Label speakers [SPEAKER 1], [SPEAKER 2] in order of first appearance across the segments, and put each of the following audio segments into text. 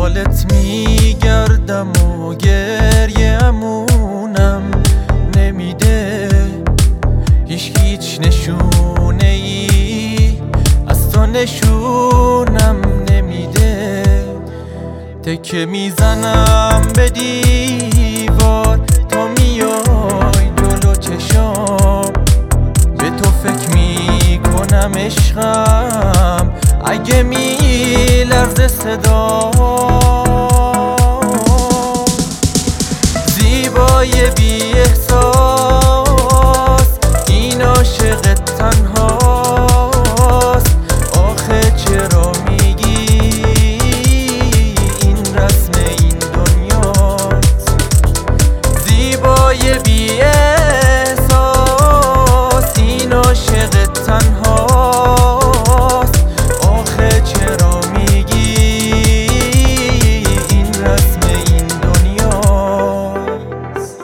[SPEAKER 1] دنبالت میگردم و گریه‌مونم نمیده، هیچ نشونه ای از تو نشونم نمیده. تکه میزنم به دیوار، تو میای جلو چشام، به تو فکر میکنم عشقم اگه میلرزه صدام. زیبای بی احساس این عاشق تنهاست، آخه چرا میگی این رسم این دنیاست. زیبای بی احساس این عاشق تنهاست، آخه چرا میگی این رسم این دنیاست.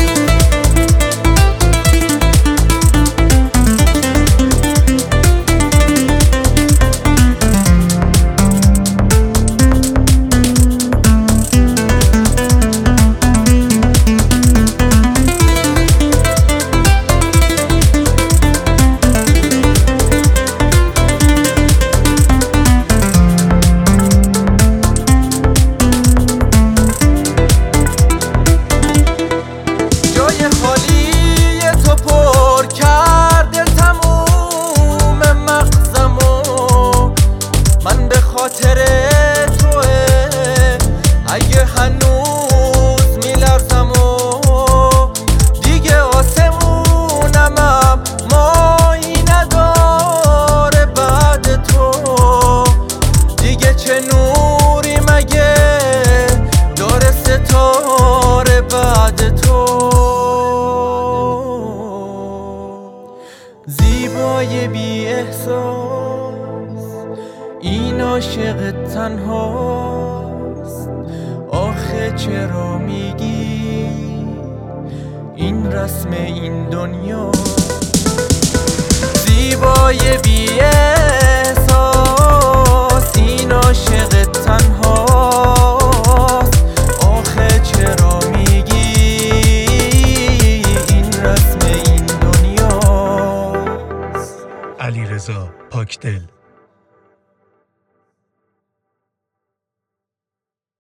[SPEAKER 1] خاطر توه اگه هنوز میلرزم و دیگه آسمونم مایی نداره بعد تو. دیگه چه نوری مگه داره ستاره بعد تو. زیبای بی احساس این عاشق تنهاست، آخه چرا میگی این رسم این دنیا. زیبای بی احساس این عاشق تنهاست، آخه چرا میگی این رسم این دنیاست.
[SPEAKER 2] علیرضا پاکدل.